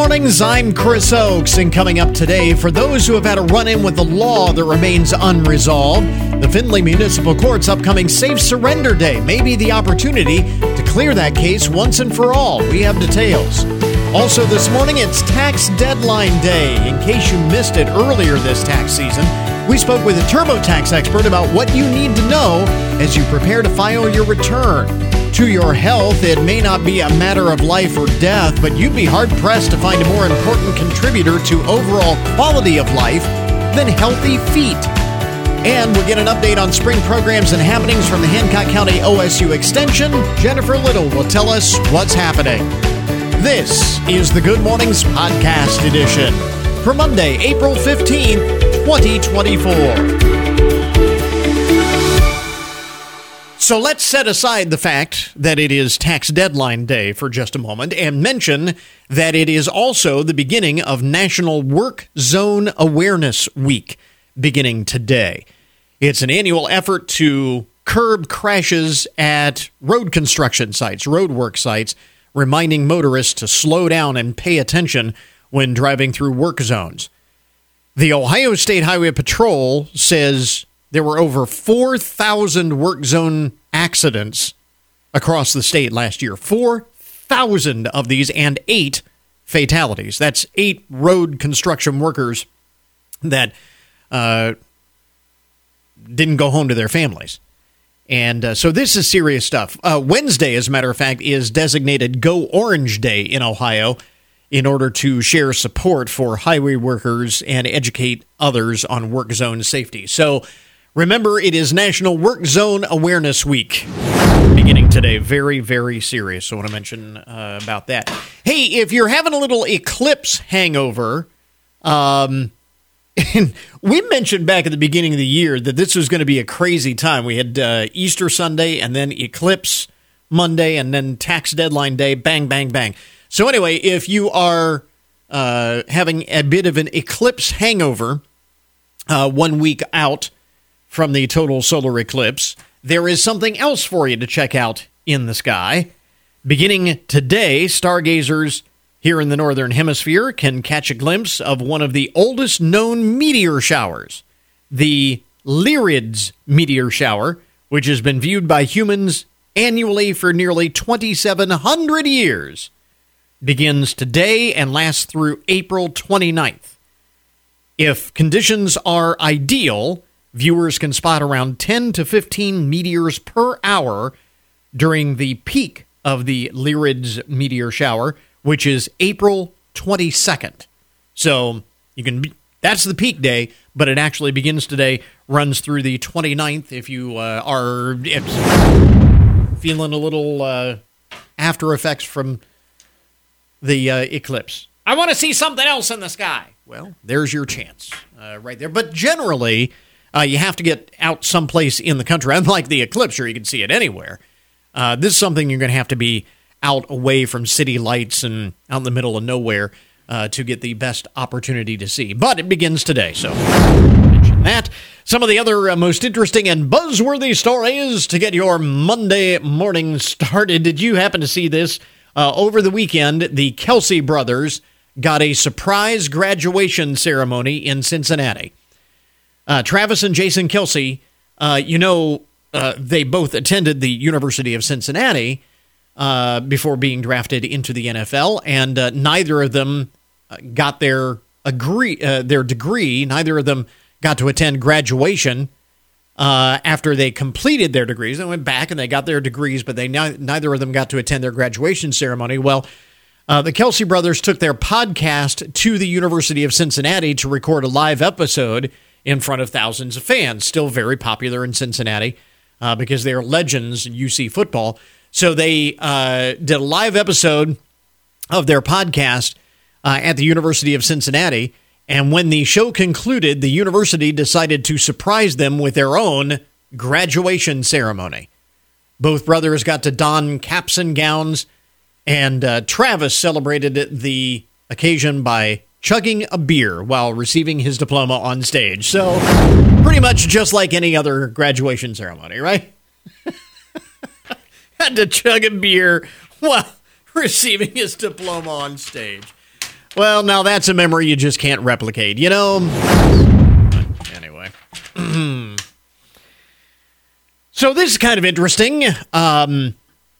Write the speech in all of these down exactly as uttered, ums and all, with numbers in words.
mornings, I'm Chris Oakes, and coming up today, for those who have had a run-in with the law that remains unresolved, the Findlay Municipal Court's upcoming Safe Surrender Day may be the opportunity to clear that case once and for all. We have details. Also this morning, it's Tax Deadline Day. In case you missed it earlier this tax season, we spoke with a TurboTax expert about what you need to know as you prepare to file your return. To your health, it may not be a matter of life or death, but you'd be hard-pressed to find a more important contributor to overall quality of life than healthy feet. And we'll get an update on spring programs and happenings from the Hancock County O S U Extension. Jennifer Little will tell us what's happening. This is the Good Mornings Podcast Edition for Monday, April fifteenth, twenty twenty-four. So let's set aside the fact that it is tax deadline day for just a moment and mention that it is also the beginning of National Work Zone Awareness Week, beginning today. It's an annual effort to curb crashes at road construction sites, road work sites, reminding motorists to slow down and pay attention when driving through work zones. The Ohio State Highway Patrol says there were over four thousand work zone accidents across the state last year. four thousand of these and eight fatalities. That's eight road construction workers that uh, didn't go home to their families. And uh, so this is serious stuff. Uh, Wednesday, as a matter of fact, is designated Go Orange Day in Ohio in order to share support for highway workers and educate others on work zone safety. So remember, it is National Work Zone Awareness Week, beginning today. Very, very serious. So I want to mention uh, about that. Hey, if you're having a little eclipse hangover, um, and we mentioned back at the beginning of the year that this was going to be a crazy time. We had uh, Easter Sunday and then Eclipse Monday and then Tax Deadline Day. Bang, bang, bang. So anyway, if you are uh, having a bit of an eclipse hangover uh, one week out from the total solar eclipse, there is something else for you to check out in the sky. Beginning today, stargazers here in the Northern Hemisphere can catch a glimpse of one of the oldest known meteor showers, the Lyrids meteor shower, which has been viewed by humans annually for nearly twenty-seven hundred years. Begins today and lasts through April twenty-ninth. If conditions are ideal, viewers can spot around ten to fifteen meteors per hour during the peak of the Lyrids meteor shower, which is April twenty-second. So you can that's the peak day, but it actually begins today, runs through the twenty-ninth if you uh, are feeling a little uh, after effects from the uh, eclipse. I want to see something else in the sky. Well, there's your chance uh, right there. But generally, Uh, you have to get out someplace in the country. Unlike the eclipse, sure, you can see it anywhere. Uh, this is something you're going to have to be out away from city lights and out in the middle of nowhere uh, to get the best opportunity to see. But it begins today, so mention that. Some of the other uh, most interesting and buzzworthy stories to get your Monday morning started. Did you happen to see this? Uh, over the weekend, the Kelsey brothers got a surprise graduation ceremony in Cincinnati. Uh, Travis and Jason Kelsey, uh, you know, uh, they both attended the University of Cincinnati uh, before being drafted into the N F L, and uh, neither of them got their agree uh, their degree. Neither of them got to attend graduation uh, after they completed their degrees. They went back and they got their degrees, but they neither of them got to attend their graduation ceremony. Well, uh, the Kelsey brothers took their podcast to the University of Cincinnati to record a live episode in front of thousands of fans, still very popular in Cincinnati uh, because they are legends in U C football. So they uh, did a live episode of their podcast uh, at the University of Cincinnati, and when the show concluded, the university decided to surprise them with their own graduation ceremony. Both brothers got to don caps and gowns, and uh, Travis celebrated the occasion by chugging a beer while receiving his diploma on stage. So, pretty much just like any other graduation ceremony, right? Had to chug a beer while receiving his diploma on stage. Well, now that's a memory you just can't replicate, you know? Anyway. So this is kind of interesting. Um,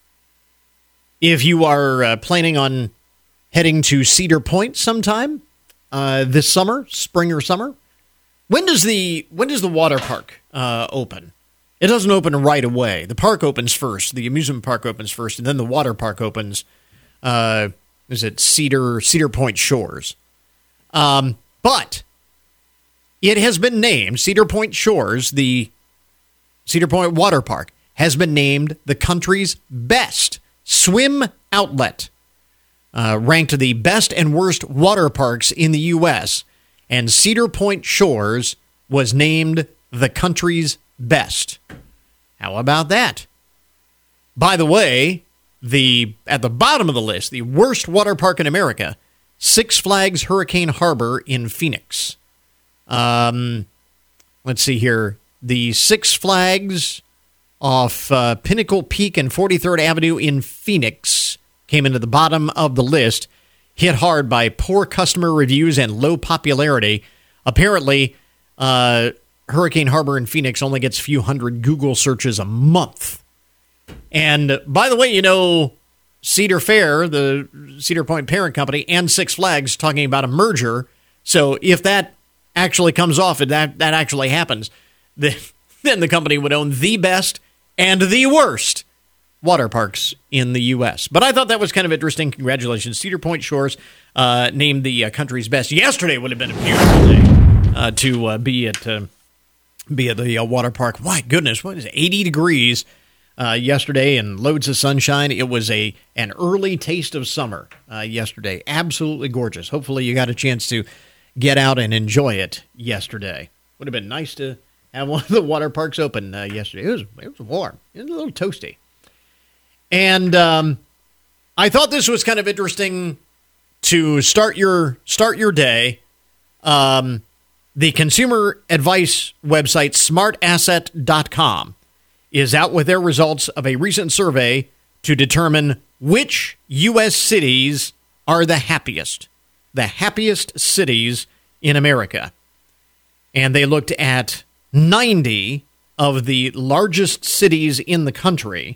if you are uh, planning on heading to Cedar Point sometime uh, this summer, spring or summer, when does the when does the water park uh, open? It doesn't open right away. The park opens first. The amusement park opens first, and then the water park opens. Uh, is it Cedar Cedar Point Shores? Um, but it has been named Cedar Point Shores. The Cedar Point Water Park has been named the country's best swim outlet, uh, ranked the best and worst water parks in the U S, and Cedar Point Shores was named the country's best. How about that? By the way, the at the bottom of the list, the worst water park in America, Six Flags Hurricane Harbor in Phoenix. Um, let's see here. The Six Flags off uh, Pinnacle Peak and forty-third Avenue in Phoenix came into the bottom of the list, hit hard by poor customer reviews and low popularity. Apparently, uh, Hurricane Harbor in Phoenix only gets a few hundred Google searches a month. And by the way, you know, Cedar Fair, the Cedar Point parent company, and Six Flags talking about a merger. So if that actually comes off, if that, that actually happens, then the company would own the best and the worst water parks in the U S. But I thought that was kind of interesting. Congratulations. Cedar Point Shores uh, named the uh, country's best. Yesterday would have been a beautiful day uh, to uh, be at uh, be at the uh, water park. My goodness, what is it? eighty degrees uh, yesterday and loads of sunshine. It was a an early taste of summer uh, yesterday. Absolutely gorgeous. Hopefully you got a chance to get out and enjoy it yesterday. Would have been nice to have one of the water parks open uh, yesterday. It was it was warm. It was a little toasty. And um, I thought this was kind of interesting to start your start your day. Um, the consumer advice website smart asset dot com is out with their results of a recent survey to determine which U S cities are the happiest, the happiest cities in America. And they looked at ninety of the largest cities in the country,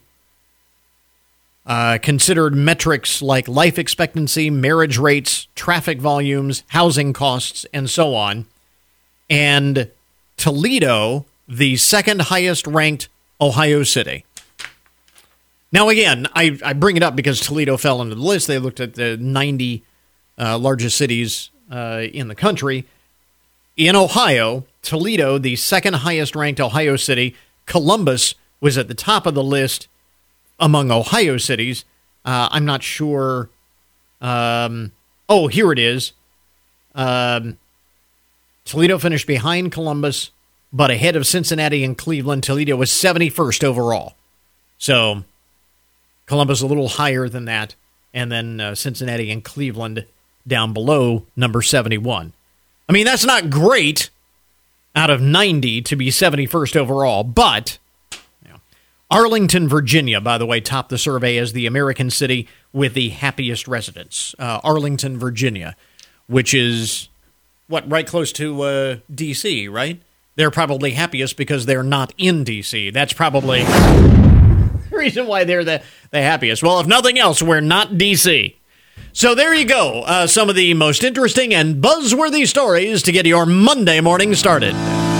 uh, considered metrics like life expectancy, marriage rates, traffic volumes, housing costs, and so on. And Toledo, the second highest ranked Ohio city. Now, again, I, I bring it up because Toledo fell into the list. They looked at the ninety uh, largest cities uh, in the country. In Ohio, Toledo, the second highest ranked Ohio city. Columbus was at the top of the list among Ohio cities. Uh, I'm not sure. Um, oh, here it is. Um, Toledo finished behind Columbus, but ahead of Cincinnati and Cleveland. Toledo was seventy-first overall. So Columbus a little higher than that. And then uh, Cincinnati and Cleveland down below number seventy-one. I mean, that's not great out of ninety to be seventy-first overall, but you know, Arlington, Virginia, by the way, topped the survey as the American city with the happiest residents. Uh, Arlington, Virginia, which is, what, right close to uh, D C, right? They're probably happiest because they're not in D C. That's probably the reason why they're the, the happiest. Well, if nothing else, we're not D C. So there you go, uh, some of the most interesting and buzzworthy stories to get your Monday morning started.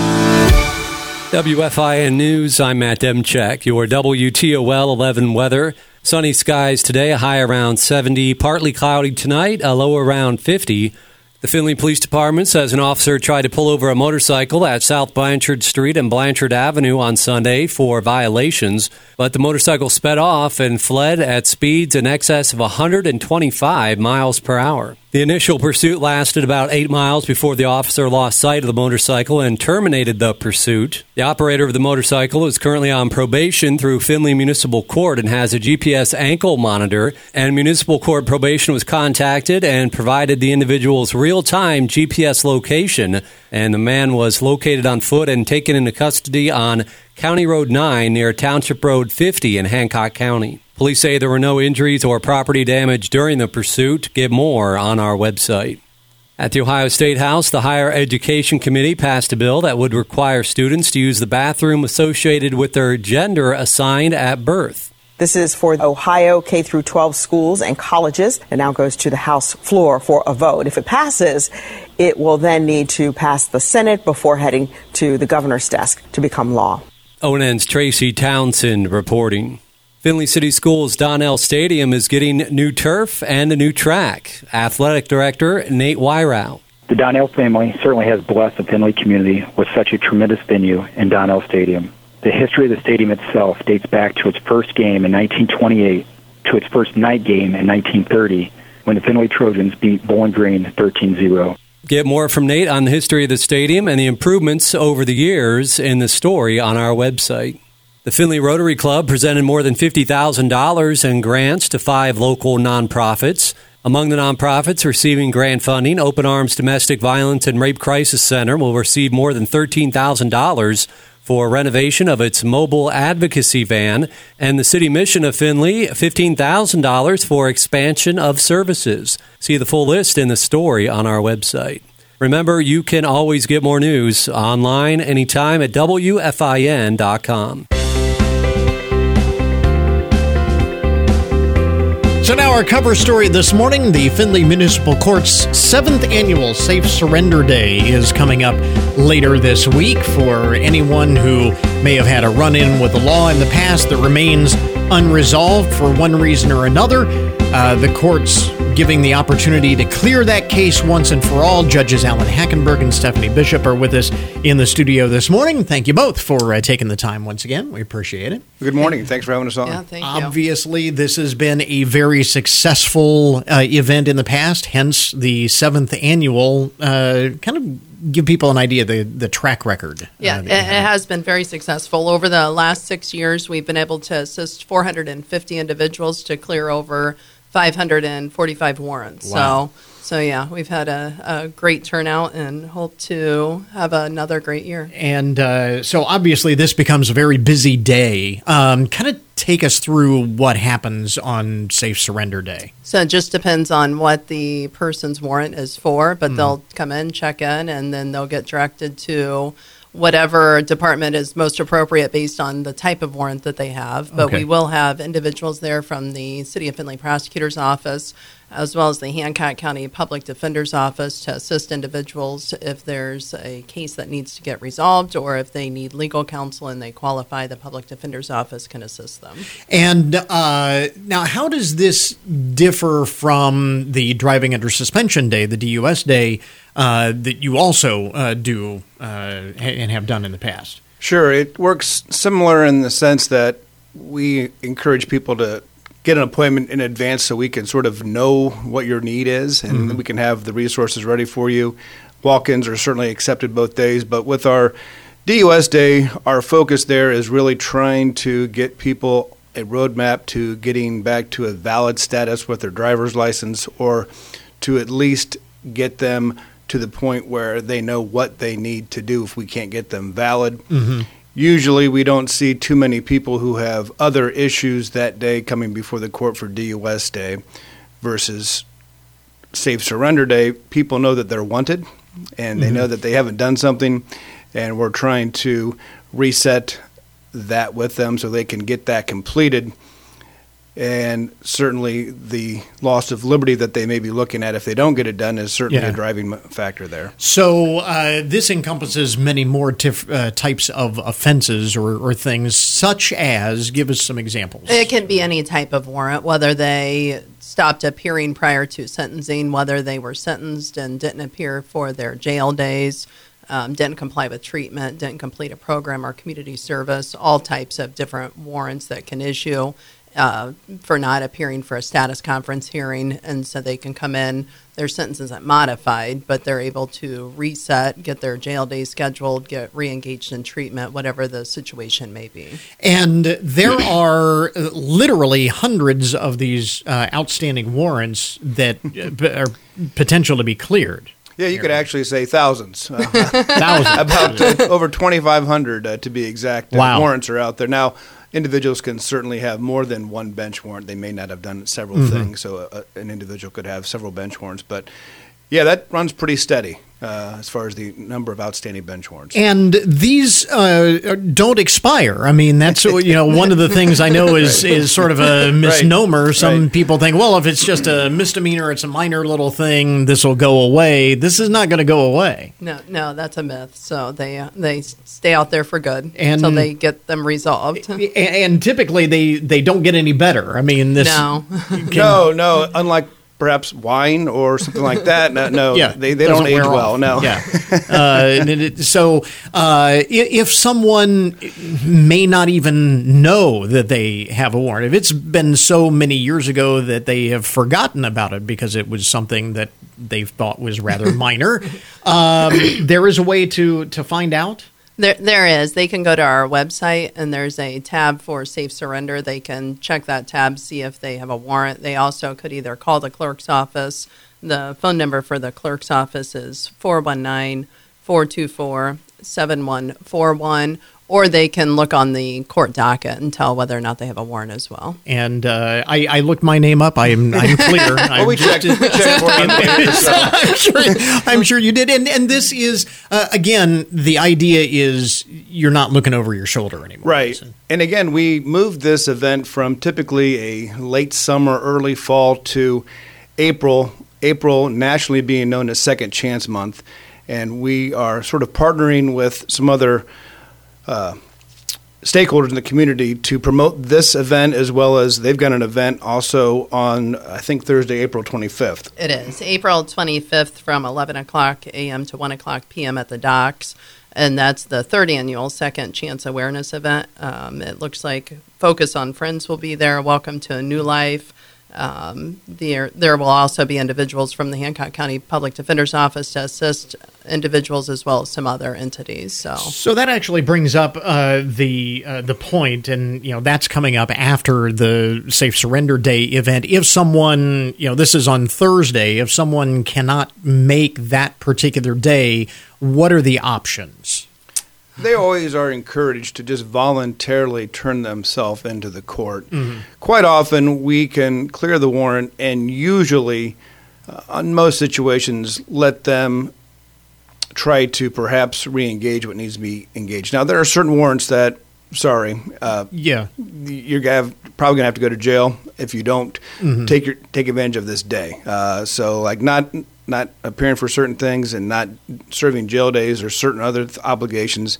W F I N News, I'm Matt Demchek. Your W T O L eleven weather. Sunny skies today, a high around seventy. Partly cloudy tonight, a low around fifty. The Findlay Police Department says an officer tried to pull over a motorcycle at South Blanchard Street and Blanchard Avenue on Sunday for violations, but the motorcycle sped off and fled at speeds in excess of one hundred twenty-five miles per hour. The initial pursuit lasted about eight miles before the officer lost sight of the motorcycle and terminated the pursuit. The operator of the motorcycle is currently on probation through Findlay Municipal Court and has a G P S ankle monitor, and Municipal Court probation was contacted and provided the individual's real-time G P S location, and the man was located on foot and taken into custody on County Road nine near Township Road fifty in Hancock County. Police say there were no injuries or property damage during the pursuit. Get more on our website. At the Ohio State House, the Higher Education Committee passed a bill that would require students to use the bathroom associated with their gender assigned at birth. This is for Ohio K through twelve schools and colleges. It now goes to the House floor for a vote. If it passes, it will then need to pass the Senate before heading to the governor's desk to become law. O N N's Tracy Townsend reporting. Findlay City Schools' Donnell Stadium is getting new turf and a new track. Athletic Director Nate Wyrau. The Donnell family certainly has blessed the Findlay community with such a tremendous venue in Donnell Stadium. The history of the stadium itself dates back to its first game in nineteen twenty-eight to its first night game in nineteen thirty when the Findlay Trojans beat Bowling Green thirteen zero. Get more from Nate on the history of the stadium and the improvements over the years in the story on our website. The Findlay Rotary Club presented more than fifty thousand dollars in grants to five local nonprofits. Among the nonprofits receiving grant funding, Open Arms Domestic Violence and Rape Crisis Center will receive more than thirteen thousand dollars for renovation of its mobile advocacy van, and the City Mission of Findlay, fifteen thousand dollars for expansion of services. See the full list in the story on our website. Remember, you can always get more news online anytime at W F I N dot com. So now our cover story this morning, the Findlay Municipal Court's seventh annual Safe Surrender Day is coming up later this week. For anyone who may have had a run-in with the law in the past that remains unresolved for one reason or another, uh, the court's giving the opportunity to clear that case once and for all. Judges Alan Hackenberg and Stephanie Bishop are with us in the studio this morning. Thank you both for uh, taking the time once again. We appreciate it. Good morning. Thanks for having us on. Yeah, thank you. Obviously, this has been a very successful uh, event in the past, hence the seventh annual. Uh, kind of give people an idea of the, the track record. Yeah, uh, it, it has been very successful. Over the last six years, we've been able to assist four hundred fifty individuals to clear over five hundred forty-five warrants. Wow. So, so yeah, we've had a, a great turnout and hope to have another great year. And uh, so obviously this becomes a very busy day. Um, kind of take us through what happens on Safe Surrender Day. So it just depends on what the person's warrant is for, but Mm. they'll come in, check in, and then they'll get directed to whatever department is most appropriate based on the type of warrant that they have. But Okay. we will have individuals there from the City of Findlay Prosecutor's Office, as well as the Hancock County Public Defender's Office, to assist individuals if there's a case that needs to get resolved, or if they need legal counsel and they qualify, the Public Defender's Office can assist them. And uh, now, how does this differ from the Driving Under Suspension Day, the D U S Day, uh, that you also uh, do uh, and have done in the past? Sure. It works similar in the sense that we encourage people to get an appointment in advance so we can sort of know what your need is, and Mhm. we can have the resources ready for you. Walk-ins are certainly accepted both days, but with our D U S Day, our focus there is really trying to get people a roadmap to getting back to a valid status with their driver's license, or to at least get them to the point where they know what they need to do if we can't get them valid. Mm-hmm. Usually we don't see too many people who have other issues that day coming before the court for D U S Day versus Safe Surrender Day. People know that they're wanted, and they Mhm. know that they haven't done something, and we're trying to reset that with them so they can get that completed. And certainly the loss of liberty that they may be looking at if they don't get it done is certainly Yeah. a driving factor there. So uh, this encompasses many more tif- uh, types of offenses or, or things, such as, give us some examples. It can be any type of warrant, whether they stopped appearing prior to sentencing, whether they were sentenced and didn't appear for their jail days, um, didn't comply with treatment, didn't complete a program or community service, all types of different warrants that can issue uh, for not appearing for a status conference hearing. And so they can come in, their sentence isn't modified, but they're able to reset, get their jail days scheduled, get re-engaged in treatment, whatever the situation may be. And there are uh, literally hundreds of these uh, outstanding warrants that uh, p- are potential to be cleared. Yeah, you could actually say thousands. Uh, Thousands. about uh, over twenty-five hundred uh, to be exact. Uh, Wow. Warrants are out there now. individuals can certainly have more than one bench warrant. They may not have done several Mm-hmm. things, so a, an individual could have several bench warrants. But yeah, that runs pretty steady uh, as far as the number of outstanding bench warrants. And these uh, don't expire. I mean, that's you know one of the things I know is is sort of a misnomer. Right. Some Right. people think, well, if it's just a misdemeanor, it's a minor little thing, this will go away. This is not going to go away. No, no, that's a myth. So they uh, they stay out there for good And- until they get them resolved. And, and typically, they they don't get any better. I mean, this No. No, no, unlike perhaps wine or something like that. No, no Yeah, they, they doesn't don't age wear well. off. No. Yeah. Uh, and it- so uh, i- if someone may not even know that they have a warrant, if it's been so many years ago that they have forgotten about it because it was something that they thought was rather minor, um, there is a way to to find out. There, there is. They can go to our website, and there's a tab for safe surrender. They can check that tab, see if they have a warrant. They also could either call the clerk's office. The phone number for the clerk's office is four one nine, four two four, seven one four one, or they can look on the court docket and tell whether or not they have a warrant as well. And uh, I, I looked my name up. I'm I'm clear. Well, we checked, we checked for you. So. I'm sure, I'm sure you did. And and this is uh, again, the idea is you're not looking over your shoulder anymore. Right. So- And again, we moved this event from typically a late summer, early fall to April, April nationally being known as Second Chance Month. And we are sort of partnering with some other uh, stakeholders in the community to promote this event, as well as they've got an event also on, I think, Thursday, April twenty-fifth. It is April twenty-fifth from eleven o'clock a.m. to one o'clock p.m. at the docks. And that's the third annual Second Chance Awareness event. Um, it looks like Focus on Friends will be there. Welcome to a New Life. Um, there, there will also be individuals from the Hancock County Public Defender's Office to assist individuals as well as some other entities. So, So that actually brings up uh, the uh, the point, and you know that's coming up after the Safe Surrender Day event. If someone, you know, this is on Thursday. If someone cannot make that particular day, what are the options? They always are encouraged to just voluntarily turn themselves into the court. Mm-hmm. Quite often, we can clear the warrant and usually, uh, on most situations, let them try to perhaps re-engage what needs to be engaged. Now, there are certain warrants that, sorry, uh, Yeah. you're gonna have, probably going to have to go to jail if you don't Mm-hmm. take your take advantage of this day. Uh, so, like, not not appearing for certain things and not serving jail days or certain other th- obligations,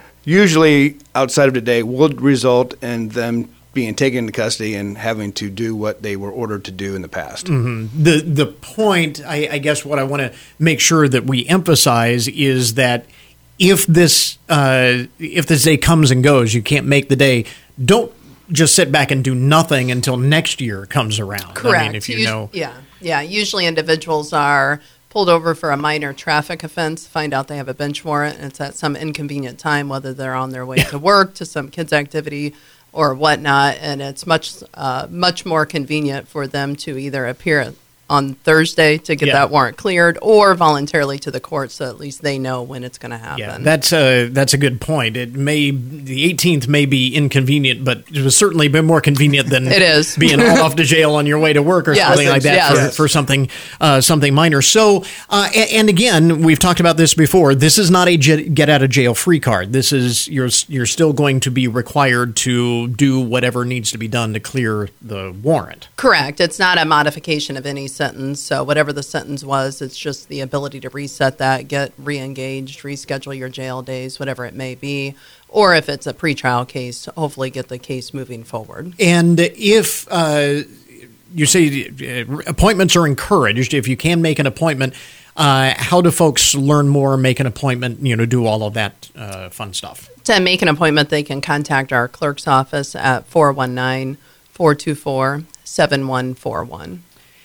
usually outside of today, would result in them being taken into custody and having to do what they were ordered to do in the past. The the point, I, I guess, what I want to make sure that we emphasize is that if this uh, if this day comes and goes, you can't make the day. Don't just sit back and do nothing until next year comes around. correct. I mean, if you Us- know, yeah, yeah. Usually, individuals are pulled over for a minor traffic offense, find out they have a bench warrant, and it's at some inconvenient time, whether they're on their way to work, to some kids' activity, or whatnot, and it's much uh, much more convenient for them to either appear on Thursday to get Yeah. that warrant cleared, or voluntarily to the court, so at least they know when it's going to happen. yeah, that's a that's a good point. It may the eighteenth may be inconvenient, but it was certainly been more convenient than It is. being hauled off to jail on your way to work or Yes, something like that yes. for, for something uh, something minor. So, uh, and, and again, we've talked about this before. This is not a j- get out of jail free card. This is you're you're still going to be required to do whatever needs to be done to clear the warrant. Correct. It's not a modification of any sentence. So whatever the sentence was, it's just the ability to reset that, get re-engaged, reschedule your jail days, whatever it may be. Or if it's a pretrial case, hopefully get the case moving forward. And if uh, you say uh, appointments are encouraged, if you can make an appointment, uh, how do folks learn more, make an appointment, you know, do all of that uh, fun stuff? To make an appointment, they can contact our clerk's office at four one nine, four two four, seven one four one.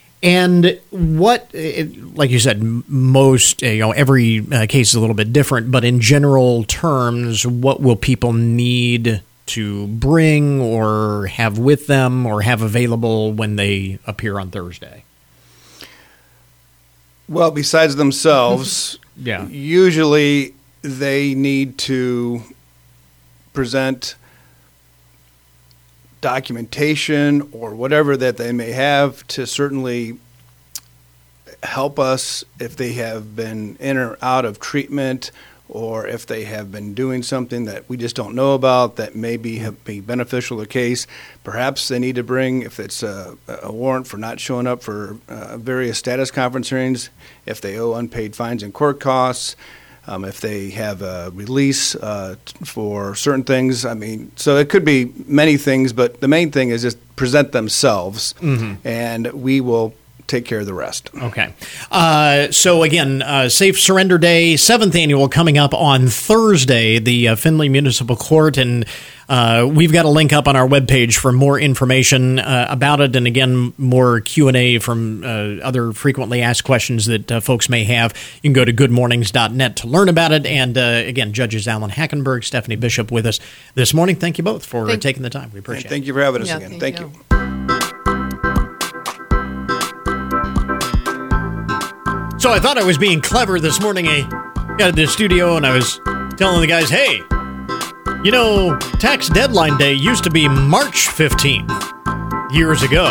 And what, it, like you said, m- most, uh, you know, every uh, case is a little bit different, but in general terms, what will people need to bring or have with them or have available when they appear on Thursday? Well, besides themselves, Yeah. usually they need to present documentation or whatever that they may have to certainly help us if they have been in or out of treatment, or if they have been doing something that we just don't know about that may be, have, be beneficial to the case. Perhaps they need to bring, if it's a, a warrant for not showing up for uh, various status conference hearings, if they owe unpaid fines and court costs, um, if they have a release uh, for certain things. I mean, so it could be many things, but the main thing is just present themselves, mm-hmm. and we will take care of the rest. Okay. Uh, so again, uh, Safe Surrender Day, seventh annual, coming up on Thursday, the uh, Findlay Municipal Court, and uh, we've got a link up on our webpage for more information uh, about it, and again, more Q and A from uh, other frequently asked questions that uh, folks may have. You can go to good mornings dot net to learn about it, and uh, again, Judges Alan Hackenberg, Stephanie Bishop with us this morning. Thank you both for thank taking the time. We appreciate and thank it. Thank you for having us yeah, again. Thank, thank you. you. So I thought I was being clever this morning. I got to the studio and I was telling the guys, hey, you know, tax deadline day used to be March fifteenth years ago.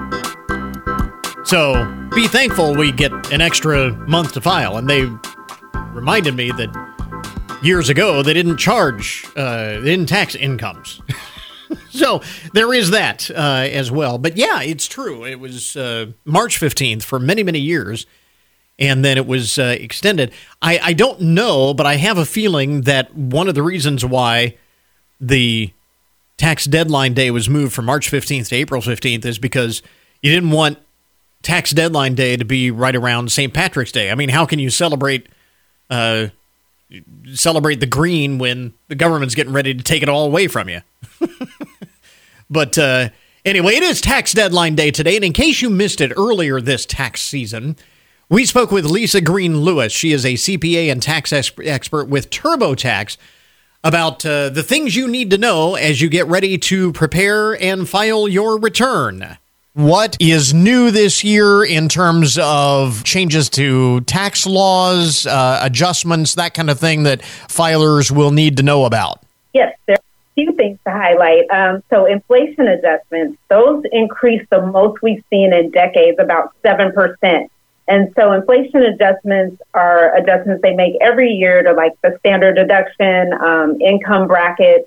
So be thankful we get an extra month to file. And they reminded me that years ago they didn't charge, uh, they didn't tax incomes. So there is that uh, as well. But yeah, it's true. It was uh, March fifteenth for many, many years. And then it was uh, extended. I, I don't know, but I have a feeling that one of the reasons why the tax deadline day was moved from March fifteenth to April fifteenth is because you didn't want tax deadline day to be right around Saint Patrick's Day. I mean, how can you celebrate uh, celebrate the green when the government's getting ready to take it all away from you? But uh, anyway, it is tax deadline day today. And in case you missed it earlier this tax season, we spoke with Lisa Green Lewis. She is a C P A and tax expert with TurboTax about uh, the things you need to know as you get ready to prepare and file your return. What is new this year in terms of changes to tax laws, uh, adjustments, that kind of thing that filers will need to know about? Yes, there are a few things to highlight. Um, so inflation adjustments, those increased the most we've seen in decades, about seven percent. And so inflation adjustments are adjustments they make every year to like the standard deduction, um, income bracket.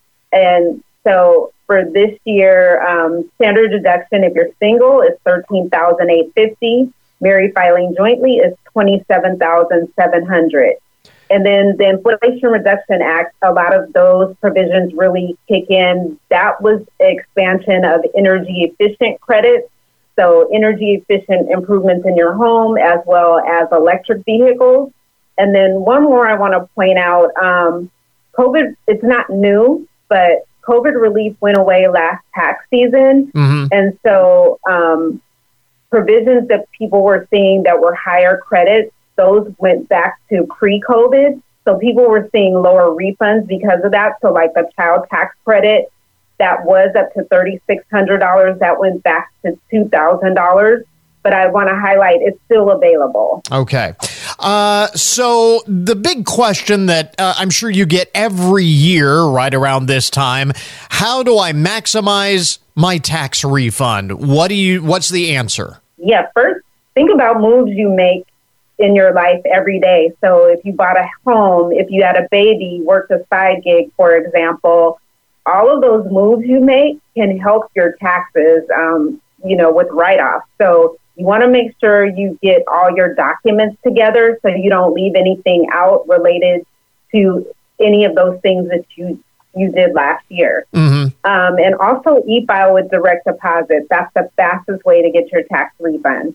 And so for this year, um, standard deduction, if you're single, is thirteen thousand eight hundred fifty dollars. Married filing jointly is twenty-seven thousand seven hundred dollars. And then the Inflation Reduction Act, a lot of those provisions really kick in. That was expansion of energy efficient credits. So energy efficient improvements in your home as well as electric vehicles. And then one more I want to point out, um, COVID, it's not new, but COVID relief went away last tax season. Mm-hmm. And so um, provisions that people were seeing that were higher credits, those went back to pre-COVID. So people were seeing lower refunds because of that. So like the child tax credit, that was up to three thousand six hundred dollars. That went back to two thousand dollars. But I want to highlight it's still available. Okay. Uh, so the big question that uh, I'm sure you get every year right around this time, how do I maximize my tax refund? What do you? What's the answer? Yeah, first, think about moves you make in your life every day. So if you bought a home, if you had a baby, worked a side gig, for example, all of those moves you make can help your taxes, um, you know, with write-offs. So you want to make sure you get all your documents together so you don't leave anything out related to any of those things that you you did last year. Mm-hmm. Um, and also e-file with direct deposit. That's the fastest way to get your tax refund.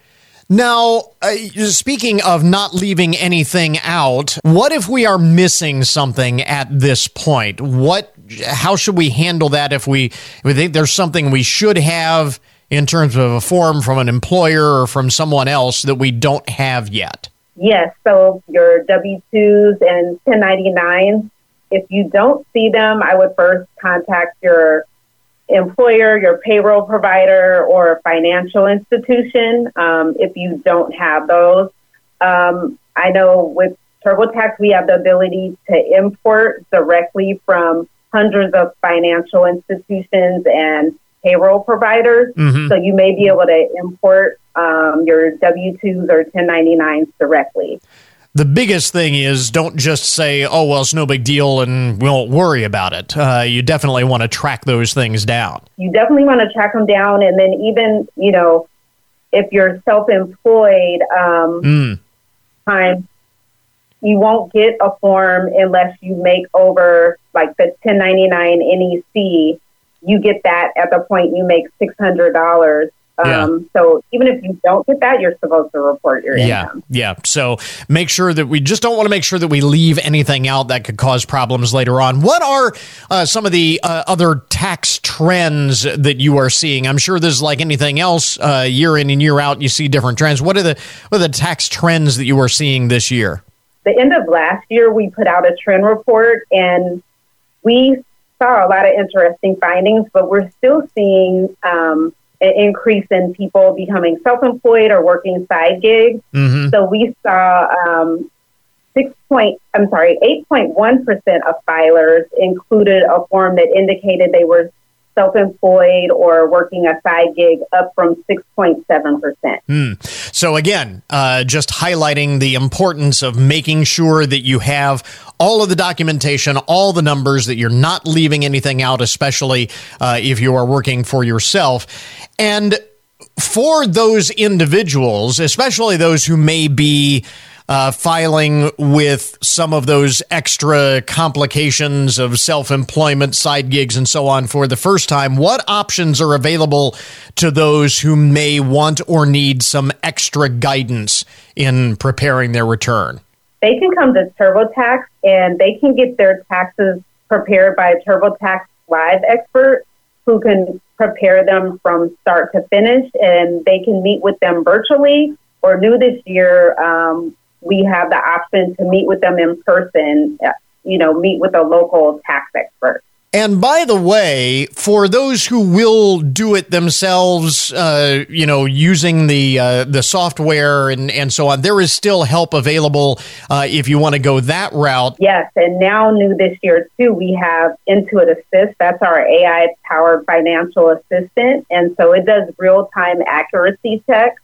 Now, uh, speaking of not leaving anything out, what if we are missing something at this point? What, how should we handle that if we, if we think there's something we should have in terms of a form from an employer or from someone else that we don't have yet? Yes, so your W two's and ten ninety-nines, if you don't see them, I would first contact your employer, your payroll provider, or a financial institution um, if you don't have those. Um, I know with TurboTax, we have the ability to import directly from hundreds of financial institutions and payroll providers. Mm-hmm. So you may be able to import um, your W two's or ten ninety-nines directly. The biggest thing is don't just say, oh, well, it's no big deal and we won't worry about it. Uh, you definitely want to track those things down. You definitely want to track them down. And then even, you know, if you're self-employed, um, Mm. time, you won't get a form unless you make over like the ten ninety-nine N E C. You get that at the point you make six hundred dollars. Um, Yeah. So even if you don't get that, you're supposed to report your Yeah, income. yeah. So make sure that we just don't want to make sure that we leave anything out that could cause problems later on. What are uh, some of the uh, other tax trends that you are seeing? I'm sure there's like anything else, uh, year in and year out, you see different trends. What are the what are the tax trends that you are seeing this year? The end of last year, we put out a trend report, and we saw a lot of interesting findings, but we're still seeing um, an increase in people becoming self-employed or working side gigs. Mm-hmm. So we saw um, six point, I'm sorry, eight point one percent of filers included a form that indicated they were self-employed or working a side gig, up from six point seven percent. Hmm. So again, uh, just highlighting the importance of making sure that you have all of the documentation, all the numbers, that you're not leaving anything out, especially uh, if you are working for yourself. And for those individuals, especially those who may be Uh, filing with some of those extra complications of self-employment, side gigs, and so on for the first time, what options are available to those who may want or need some extra guidance in preparing their return? They can come to TurboTax, and they can get their taxes prepared by a TurboTax Live expert who can prepare them from start to finish, and they can meet with them virtually, or new this year, um, we have the option to meet with them in person, you know, meet with a local tax expert. And by the way, for those who will do it themselves, uh, you know, using the uh, the software and, and so on, there is still help available uh, if you want to go that route. Yes, and now new this year, too, we have Intuit Assist. That's our A I-powered financial assistant. And so it does real-time accuracy checks.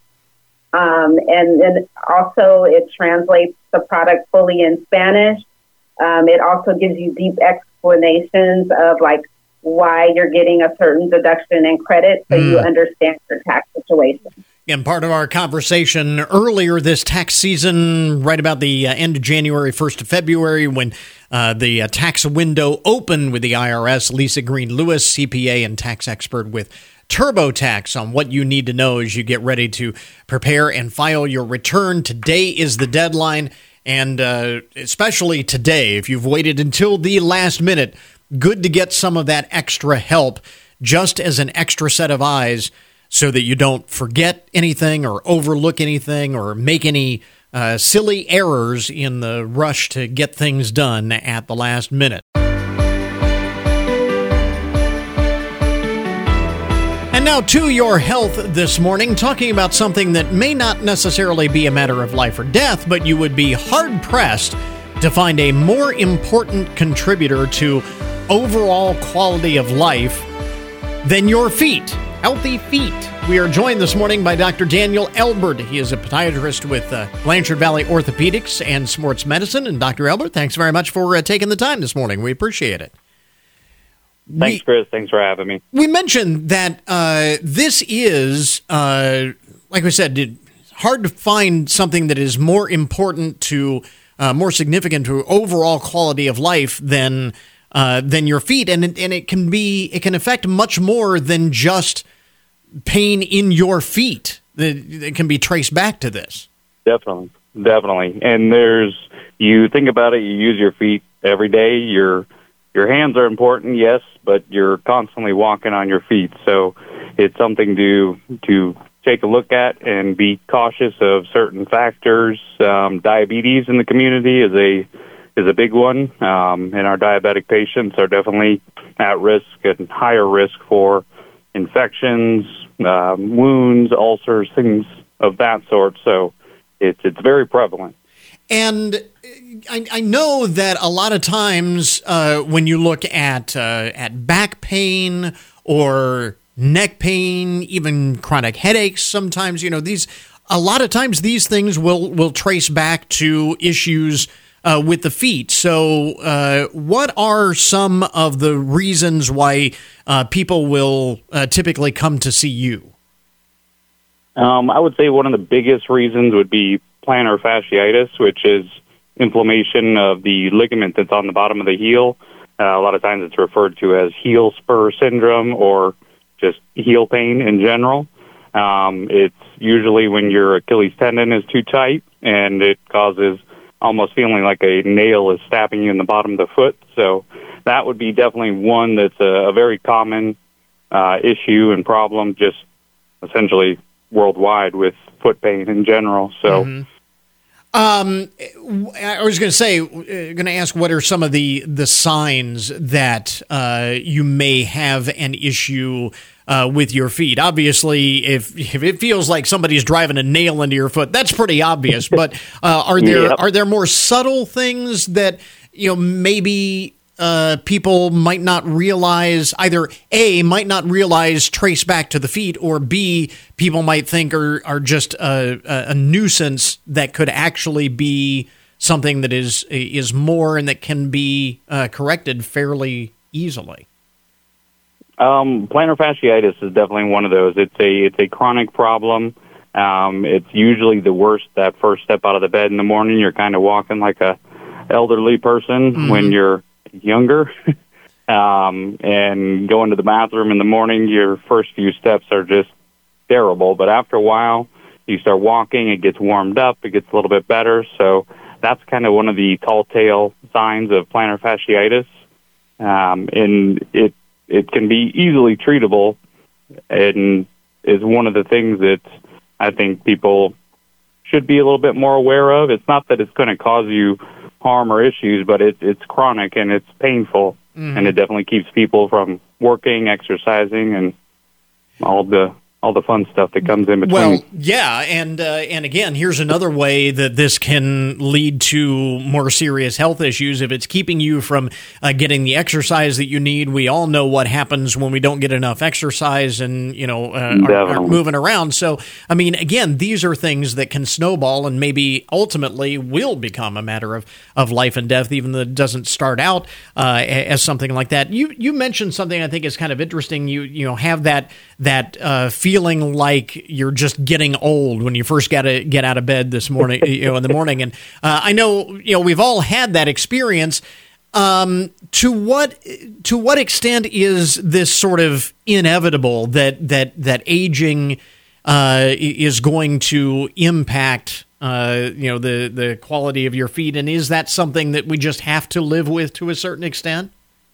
Um, and then also it translates the product fully in Spanish. Um, it also gives you deep explanations of like why you're getting a certain deduction and credit, so mm. you understand your tax situation. And part of our conversation earlier this tax season, right about the uh, end of January, first of February, when uh, the uh, tax window opened with the I R S, Lisa Green-Lewis, C P A and tax expert with TurboTax, on what you need to know as you get ready to prepare and file your return. Today is the deadline, and uh, especially today, if you've waited until the last minute, good to get some of that extra help just as an extra set of eyes so that you don't forget anything or overlook anything or make any uh, silly errors in the rush to get things done at the last minute. And now to your health this morning, talking about something that may not necessarily be a matter of life or death, but you would be hard-pressed to find a more important contributor to overall quality of life than your feet. Healthy feet. We are joined this morning by Doctor Daniel Elbert. He is a podiatrist with uh, Blanchard Valley Orthopedics and Sports Medicine. And Doctor Elbert, thanks very much for uh, taking the time this morning. We appreciate it. Thanks, we, Chris. Thanks for having me. We mentioned that uh, this is, uh, like we said, it's hard to find something that is more important to, uh, more significant to overall quality of life than uh, than your feet, and it, and it can be, it can affect much more than just pain in your feet. It can be traced back to this. Definitely, definitely. And there's, you think about it, you use your feet every day. Your your hands are important, yes, but you're constantly walking on your feet. So it's something to to take a look at and be cautious of certain factors. Um, diabetes in the community is a is a big one, um, and our diabetic patients are definitely at risk and higher risk for infections, um, wounds, ulcers, things of that sort. So it's it's very prevalent. And I, I know that a lot of times uh, when you look at uh, at back pain or neck pain, even chronic headaches, sometimes, you know, these a lot of times these things will will trace back to issues uh, with the feet. So uh, what are some of the reasons why uh, people will uh, typically come to see you? Um, I would say one of the biggest reasons would be plantar fasciitis, which is inflammation of the ligament that's on the bottom of the heel. Uh, a lot of times it's referred to as heel spur syndrome or just heel pain in general. Um, it's usually when your Achilles tendon is too tight, and it causes almost feeling like a nail is stabbing you in the bottom of the foot. So that would be definitely one that's a, a very common uh, issue and problem, just essentially worldwide with foot pain in general. So. Mm-hmm. Um, I was going to say, uh, going to ask, what are some of the, the signs that uh, you may have an issue uh, with your feet? Obviously, if if it feels like somebody's driving a nail into your foot, that's pretty obvious. But uh, are there yep. are there more subtle things that, you know, maybe uh, people might not realize, either A, might not realize trace back to the feet, or B, people might think are, are just a, a nuisance that could actually be something that is is more and that can be uh, corrected fairly easily? Um, plantar fasciitis is definitely one of those. It's a it's a chronic problem. Um, it's usually the worst that first step out of the bed in the morning. You're kind of walking like a elderly person mm-hmm. when you're younger, um, and going to the bathroom in the morning, your first few steps are just terrible. But after a while, you start walking, it gets warmed up, it gets a little bit better. So that's kind of one of the tall tale signs of plantar fasciitis. Um, and it it can be easily treatable, and is one of the things that I think people should be a little bit more aware of. It's not that it's going to cause you harm or issues, but it, it's chronic and it's painful, mm-hmm. and it definitely keeps people from working, exercising, and all the all the fun stuff that comes in between. Well, yeah, and uh, and again, here's another way that this can lead to more serious health issues if it's keeping you from uh, getting the exercise that you need. We all know what happens when we don't get enough exercise and, you know, uh, aren't, aren't moving around. So, I mean, again, these are things that can snowball and maybe ultimately will become a matter of, of life and death, even though it doesn't start out uh, as something like that. You you mentioned something I think is kind of interesting. You you know have that that uh, feeling feeling like you're just getting old when you first got to get out of bed this morning, you know, in the morning. And uh, I know, you know, we've all had that experience. Um, to what to what extent is this sort of inevitable that that that aging uh, is going to impact uh, you know the the quality of your feet, and is that something that we just have to live with to a certain extent?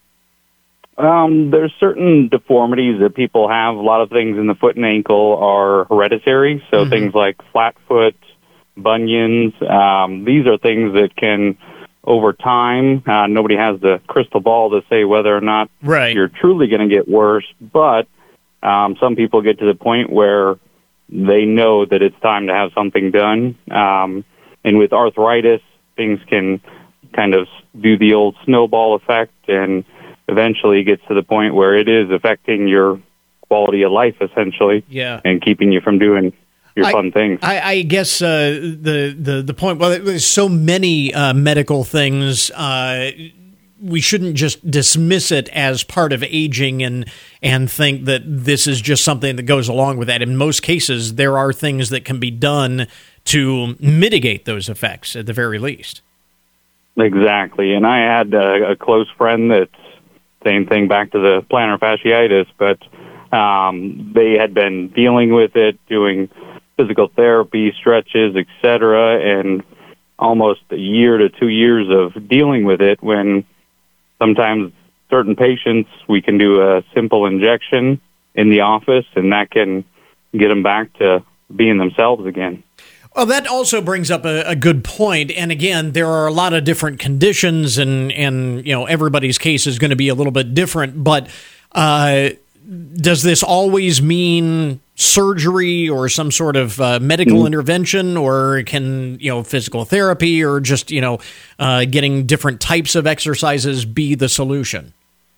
Um, there's certain deformities that people have. A lot of things in the foot and ankle are hereditary, so mm-hmm. things like flat foot, bunions. Um, these are things that can, over time, uh, nobody has the crystal ball to say whether or not right. you're truly going to get worse, but um, some people get to the point where they know that it's time to have something done. Um, and with arthritis, things can kind of do the old snowball effect, and eventually gets to the point where it is affecting your quality of life, essentially, yeah. and keeping you from doing your I, fun things. I, I guess uh, the, the the point, well, there's so many uh, medical things, uh, we shouldn't just dismiss it as part of aging and and think that this is just something that goes along with that. In most cases, there are things that can be done to mitigate those effects, at the very least. Exactly, and I had a, a close friend that's same thing back to the plantar fasciitis, but um, they had been dealing with it, doing physical therapy, stretches, et cetera, and almost a year to two years of dealing with it, when sometimes certain patients, we can do a simple injection in the office, and that can get them back to being themselves again. Well, that also brings up a, a good point. And again, there are a lot of different conditions, and, and you know, everybody's case is going to be a little bit different. But uh, does this always mean surgery or some sort of uh, medical mm-hmm. intervention, or can, you know, physical therapy or just, you know, uh, getting different types of exercises be the solution?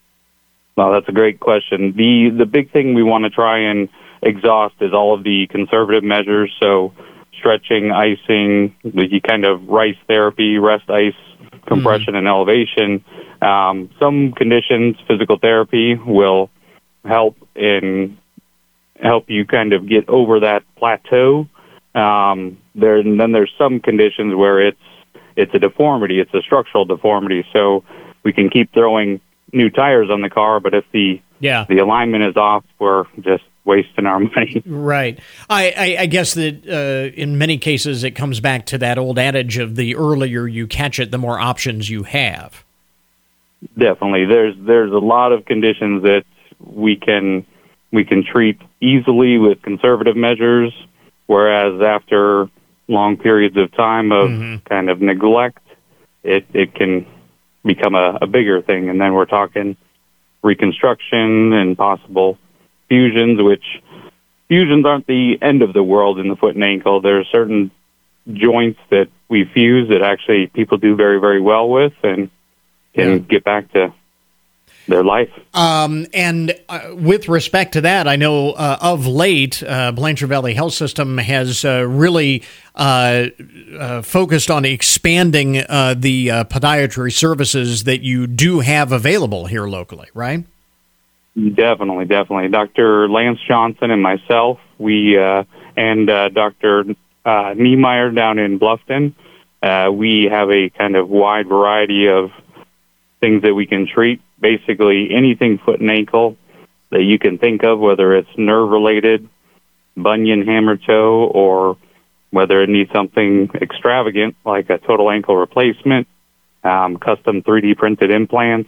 Well, that's a great question. The the big thing we want to try and exhaust is all of the conservative measures. So stretching, icing, the kind of RICE therapy, rest, ice, compression, mm-hmm. and elevation. Um, some conditions, physical therapy will help in help you kind of get over that plateau. Um, there, and then there's some conditions where it's it's a deformity, it's a structural deformity. So we can keep throwing new tires on the car, but if the yeah. the alignment is off, we're just wasting our money. Right. I, I, I guess that uh, in many cases it comes back to that old adage of the earlier you catch it, the more options you have. Definitely. There's there's a lot of conditions that we can we can treat easily with conservative measures, whereas after long periods of time of mm-hmm. kind of neglect, it, it can become a, a bigger thing. And then we're talking reconstruction and possible fusions, which fusions aren't the end of the world in the foot and ankle. There are certain joints that we fuse that actually people do very, very well with and can yeah. get back to their life. Um, and uh, with respect to that, I know uh, of late, uh, Blanchard Valley Health System has uh, really uh, uh, focused on expanding uh, the uh, podiatry services that you do have available here locally, right? Definitely, definitely. Doctor Lance Johnson and myself, we uh, and uh, Doctor Uh, Niemeyer down in Bluffton, uh, we have a kind of wide variety of things that we can treat. Basically, anything foot and ankle that you can think of, whether it's nerve-related, bunion, hammer toe, or whether it needs something extravagant like a total ankle replacement, um, custom three D printed implants.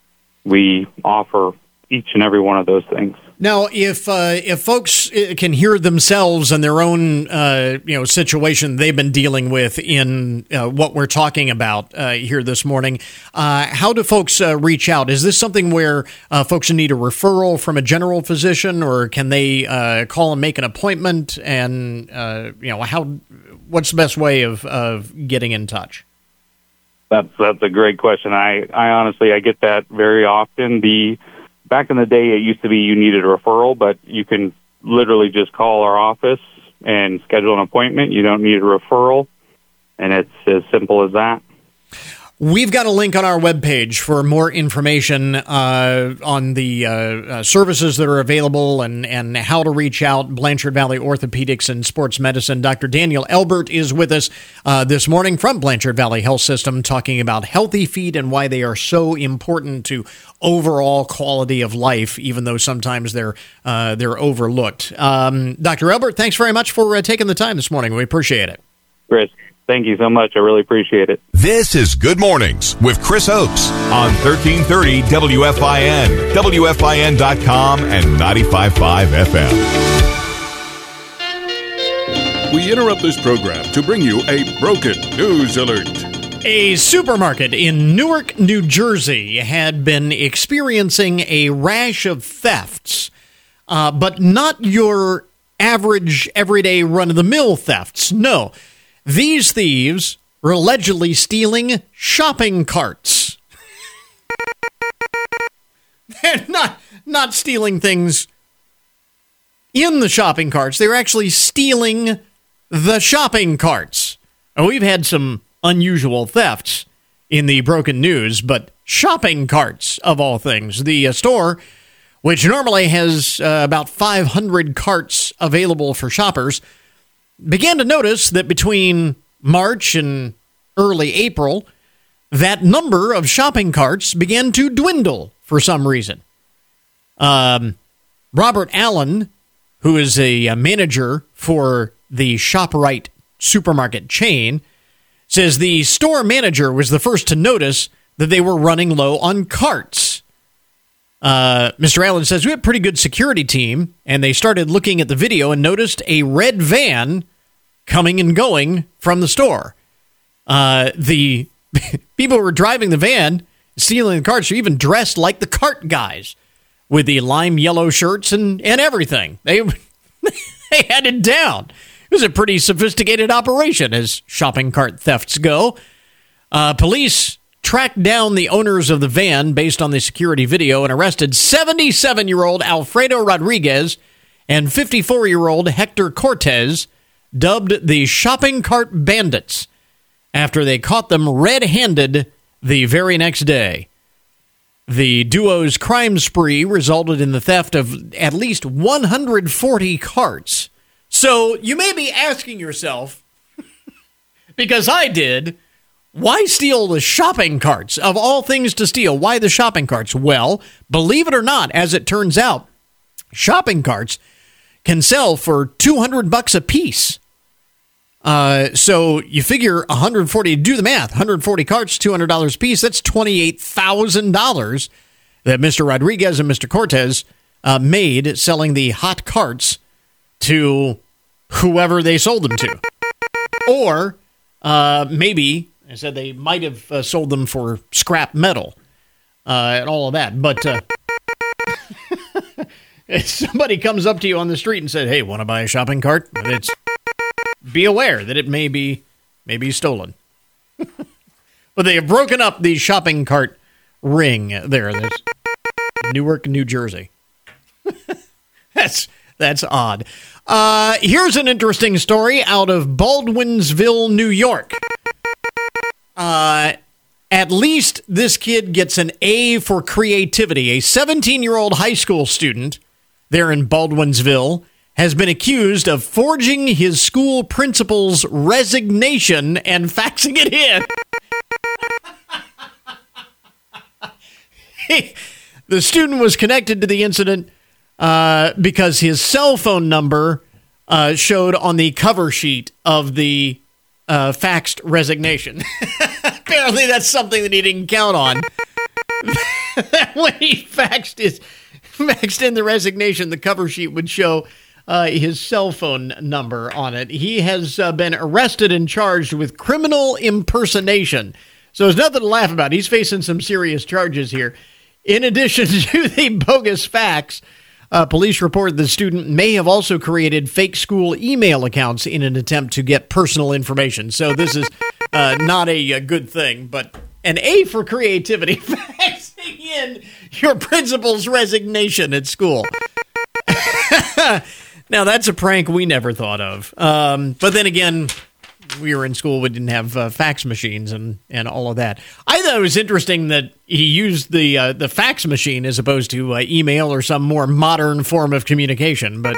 We offer each and every one of those things. Now, if uh, if folks can hear themselves and their own uh, you know situation they've been dealing with in uh, what we're talking about uh, here this morning, uh, how do folks uh, reach out? Is this something where uh, folks need a referral from a general physician, or can they uh, call and make an appointment? And uh, you know, how what's the best way of, of getting in touch? That's that's a great question. I, I honestly I get that very often. The Back in the day, it used to be you needed a referral, but you can literally just call our office and schedule an appointment. You don't need a referral, and it's as simple as that. We've got a link on our webpage for more information uh, on the uh, uh, services that are available and, and how to reach out. Blanchard Valley Orthopedics and Sports Medicine. Doctor Daniel Elbert is with us uh, this morning from Blanchard Valley Health System, talking about healthy feet and why they are so important to overall quality of life, even though sometimes they're uh, they're overlooked. Um, Doctor Elbert, thanks very much for uh, taking the time this morning. We appreciate it. Chris, thank you so much. I really appreciate it. This is Good Mornings with Chris Oakes on thirteen thirty W F I N, W F I N dot com, and ninety-five point five F M. We interrupt this program to bring you a broken news alert. A supermarket in Newark, New Jersey had been experiencing a rash of thefts, uh, but not your average, everyday, run-of-the-mill thefts. No. These thieves were allegedly stealing shopping carts. They're not, not stealing things in the shopping carts. They're actually stealing the shopping carts. And we've had some unusual thefts in the broken news, but shopping carts, of all things. The uh, store, which normally has uh, about five hundred carts available for shoppers, began to notice that between March and early April, that number of shopping carts began to dwindle for some reason. Um, Robert Allen, who is a, a manager for the ShopRite supermarket chain, says the store manager was the first to notice that they were running low on carts. Uh, Mister Allen says, we have a pretty good security team, and they started looking at the video and noticed a red van coming and going from the store. Uh, the people who were driving the van, stealing the carts, are even dressed like the cart guys. with the lime yellow shirts and, and everything. They, they had it down. It was a pretty sophisticated operation as shopping cart thefts go. Uh, police tracked down the owners of the van based on the security video and arrested seventy-seven-year-old Alfredo Rodriguez and fifty-four-year-old Hector Cortez, dubbed the shopping cart bandits, after they caught them red-handed the very next day. The duo's crime spree resulted in the theft of at least one hundred forty carts. So you may be asking yourself, because I did, why steal the shopping carts? Of all things to steal, why the shopping carts? Well, believe it or not, as it turns out, shopping carts can sell for two hundred bucks a piece. Uh, so you figure one hundred forty, do the math, one hundred forty carts, two hundred dollars a piece, that's twenty-eight thousand dollars that Mister Rodriguez and Mister Cortez uh, made selling the hot carts to whoever they sold them to. Or uh, maybe, I said they might have uh, sold them for scrap metal uh, and all of that. But uh, if somebody comes up to you on the street and said, hey, want to buy a shopping cart? It's, be aware that it may be, may be stolen. But they have broken up the shopping cart ring there. That's Newark, New Jersey. that's that's odd. Uh, here's an interesting story out of Baldwinsville, New York. Uh, at least this kid gets an A for creativity. A seventeen-year-old high school student there in Baldwinsville has been accused of forging his school principal's resignation and faxing it in. The student was connected to the incident uh, because his cell phone number uh, showed on the cover sheet of the uh, faxed resignation. Apparently that's something that he didn't count on. When he faxed, his, faxed in the resignation, the cover sheet would show uh, his cell phone number on it. He has uh, been arrested and charged with criminal impersonation. So there's nothing to laugh about. He's facing some serious charges here. In addition to the bogus fax, uh, police report the student may have also created fake school email accounts in an attempt to get personal information. So this is uh, not a, a good thing, but an A for creativity, faxing in your principal's resignation at school. Now, that's a prank we never thought of. Um, but then again, we were in school, we didn't have uh, fax machines and, and all of that. I thought it was interesting that he used the uh, the fax machine as opposed to uh, email or some more modern form of communication. But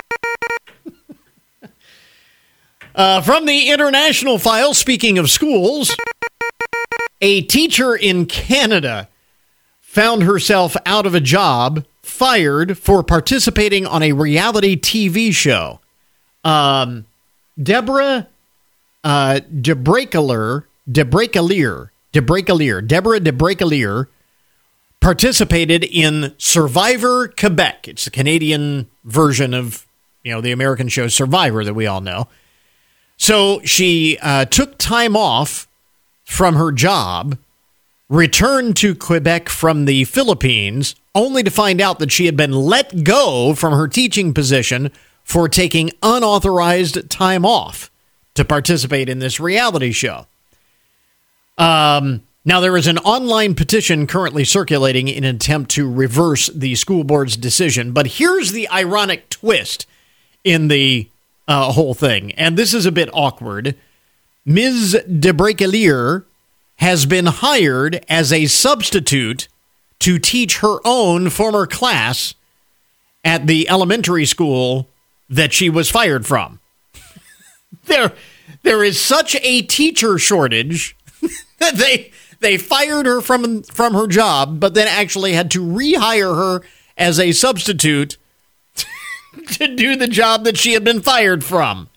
uh, from the international file, speaking of schools, a teacher in Canada found herself out of a job, fired for participating on a reality T V show. Um, Deborah Uh, DeBreakelier, DeBreakelier, DeBreakelier, Deborah DeBreakelier participated in Survivor Quebec. It's the Canadian version of, you know, the American show Survivor that we all know. So she uh, took time off from her job, returned to Quebec from the Philippines, only to find out that she had been let go from her teaching position for taking unauthorized time off to participate in this reality show. Um, now, there is an online petition currently circulating in an attempt to reverse the school board's decision. But here's the ironic twist in the uh, whole thing. And this is a bit awkward. Miz DeBreakelier has been hired as a substitute to teach her own former class at the elementary school that she was fired from. There, there is such a teacher shortage that they they fired her from from her job, but then actually had to rehire her as a substitute to do the job that she had been fired from.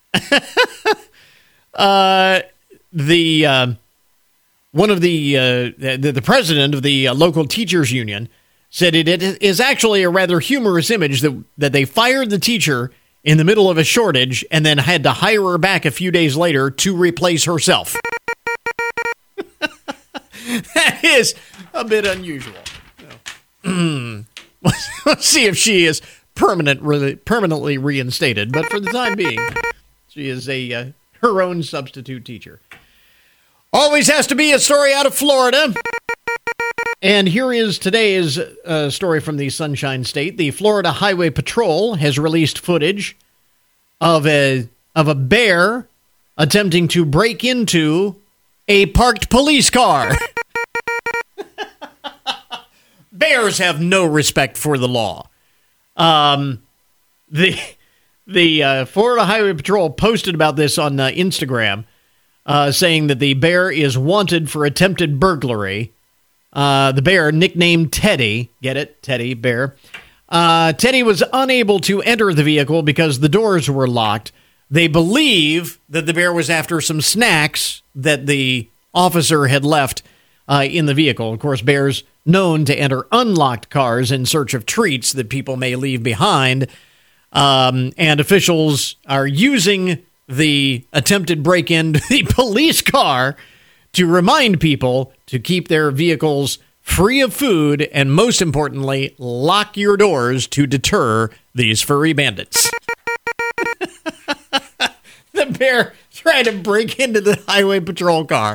uh, the uh, one of the, uh, the the president of the uh, local teachers union said it, it is actually a rather humorous image that that they fired the teacher in the middle of a shortage and then had to hire her back a few days later to replace herself. That is a bit unusual. Let's see if she is permanent, really, permanently reinstated. But for the time being, she is a uh, her own substitute teacher. Always has to be a story out of Florida. And here is today's uh, story from the Sunshine State. The Florida Highway Patrol has released footage of a of a bear attempting to break into a parked police car. Bears have no respect for the law. Um, the the uh, Florida Highway Patrol posted about this on uh, Instagram, uh, saying that the bear is wanted for attempted burglary. Uh, the bear, nicknamed Teddy, get it, Teddy Bear. Uh, Teddy was unable to enter the vehicle because the doors were locked. They believe that the bear was after some snacks that the officer had left uh, in the vehicle. Of course, bears known to enter unlocked cars in search of treats that people may leave behind. Um, and officials are using the attempted break-in to the police car to remind people to keep their vehicles free of food and, most importantly, lock your doors to deter these furry bandits. The bear trying to break into the highway patrol car.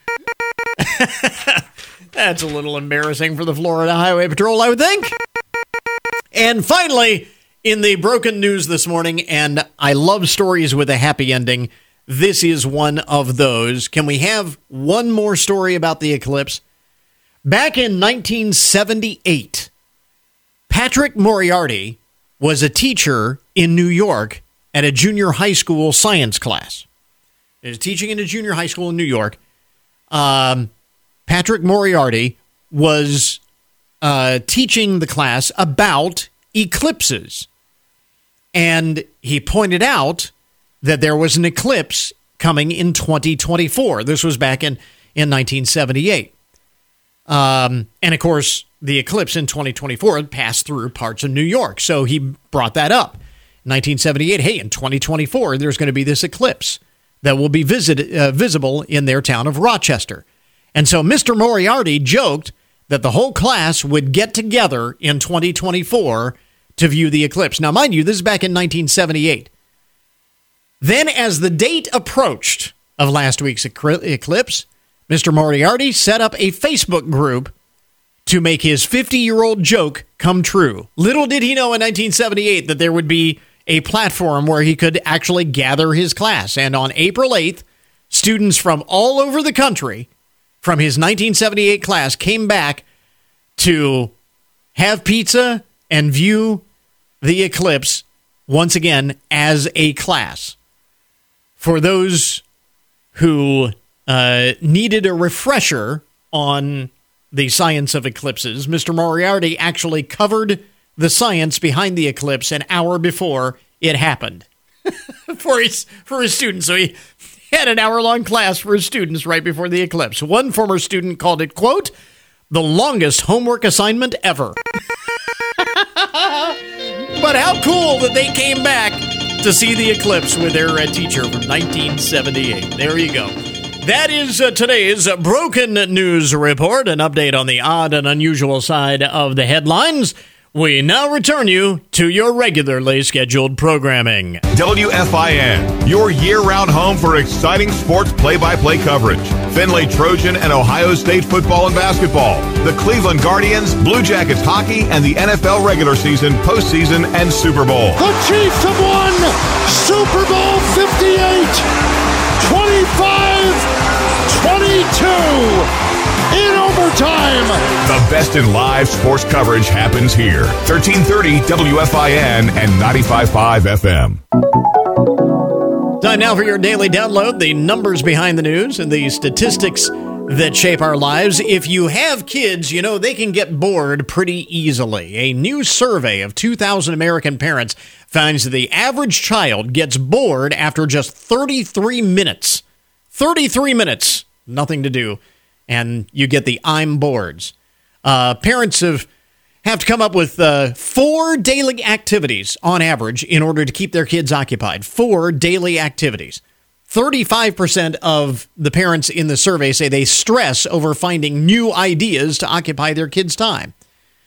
That's a little embarrassing for the Florida Highway Patrol, I would think. And finally, in the broken news this morning, and I love stories with a happy ending, this is one of those. Can we have one more story about the eclipse? Back in nineteen seventy-eight, Patrick Moriarty was a teacher in New York at a junior high school science class. He was teaching in a junior high school in New York. Um, Patrick Moriarty was uh, teaching the class about eclipses. And he pointed out that there was an eclipse coming in twenty twenty-four. This was back in, in nineteen seventy-eight. Um, and, of course, the eclipse in twenty twenty-four passed through parts of New York. So he brought that up. In nineteen seventy-eight, hey, in twenty twenty-four, there's going to be this eclipse that will be visit, uh, visible in their town of Rochester. And so Mister Moriarty joked that the whole class would get together in twenty twenty-four to view the eclipse. Now, mind you, this is back in nineteen seventy-eight. Then, as the date approached of last week's eclipse, Mister Moriarty set up a Facebook group to make his fifty-year-old joke come true. Little did he know in nineteen seventy-eight that there would be a platform where he could actually gather his class. And on April eighth, students from all over the country from his nineteen seventy-eight class came back to have pizza and view the eclipse once again as a class. For those who uh, needed a refresher on the science of eclipses, Mister Moriarty actually covered the science behind the eclipse an hour before it happened for his for his students. So he had an hour-long class for his students right before the eclipse. One former student called it, quote, the longest homework assignment ever. But how cool that they came back to see the eclipse with their uh, teacher from nineteen seventy-eight. There you go. That is uh, today's uh, Broken News Report, an update on the odd and unusual side of the headlines. We now return you to your regularly scheduled programming. W F I N, your year-round home for exciting sports play-by-play coverage. Findlay Trojan and Ohio State football and basketball. The Cleveland Guardians, Blue Jackets hockey, and the N F L regular season, postseason, and Super Bowl. The Chiefs have won Super Bowl fifty-eight, twenty-five twenty-two. In overtime. The best in live sports coverage happens here. thirteen thirty W F I N and ninety-five point five F M. Time now for your daily download, the numbers behind the news and the statistics that shape our lives. If you have kids, you know they can get bored pretty easily. A new survey of two thousand American parents finds that the average child gets bored after just thirty-three minutes. thirty-three minutes. Nothing to do. And you get the I'm boards. Uh, parents have, have to come up with uh, four daily activities on average in order to keep their kids occupied. Four daily activities. thirty-five percent of the parents in the survey say they stress over finding new ideas to occupy their kids' time.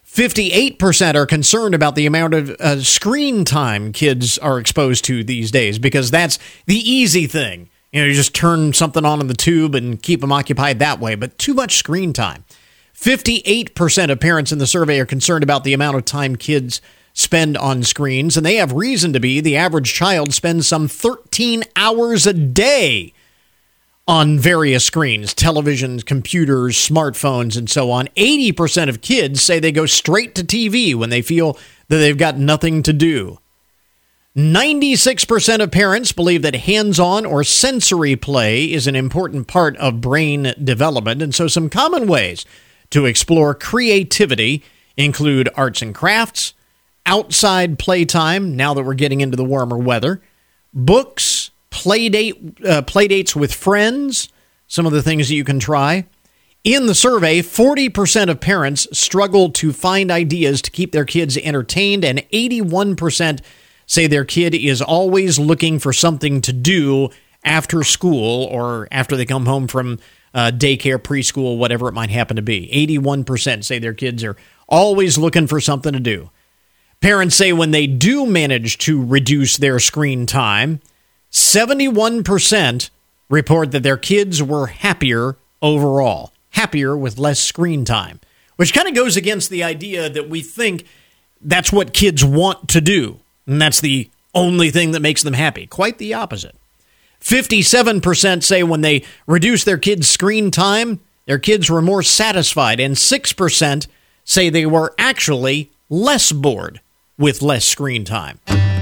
fifty-eight percent are concerned about the amount of uh, screen time kids are exposed to these days, because that's the easy thing. You know, you just turn something on in the tube and keep them occupied that way, but too much screen time. fifty-eight percent of parents in the survey are concerned about the amount of time kids spend on screens, and they have reason to be. The average child spends some thirteen hours a day on various screens, televisions, computers, smartphones, and so on. eighty percent of kids say they go straight to T V when they feel that they've got nothing to do. ninety-six percent of parents believe that hands-on or sensory play is an important part of brain development, and so some common ways to explore creativity include arts and crafts, outside playtime, now that we're getting into the warmer weather, books, play date, uh, play dates with friends, some of the things that you can try. In the survey, forty percent of parents struggle to find ideas to keep their kids entertained, and eighty-one percent say their kid is always looking for something to do after school or after they come home from uh, daycare, preschool, whatever it might happen to be. eighty-one percent say their kids are always looking for something to do. Parents say when they do manage to reduce their screen time, seventy-one percent report that their kids were happier overall, happier with less screen time, which kind of goes against the idea that we think that's what kids want to do, and that's the only thing that makes them happy. Quite the opposite. fifty-seven percent say when they reduced their kids' screen time, their kids were more satisfied, and six percent say they were actually less bored with less screen time.